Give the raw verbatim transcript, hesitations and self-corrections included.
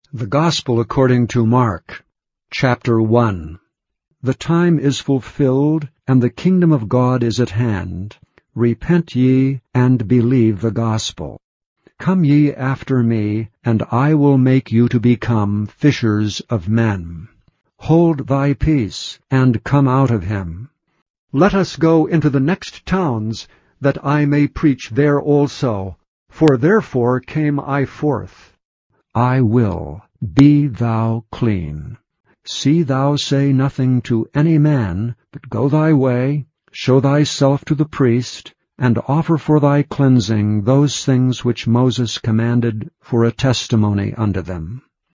The Gospel according to Mark, chapter one. The time is fulfilled, and the kingdom of God is at hand. Repent ye, and believe the gospel. Come ye after me, and I will make you to become fishers of men. Hold thy peace, and come out of him. Let us go into the next towns, that I may preach there also, for therefore came I forth. I will, be thou clean. See thou say nothing to any man, but go thy way, show thyself to the priest, and offer for thy cleansing those things which Moses commanded for a testimony unto them.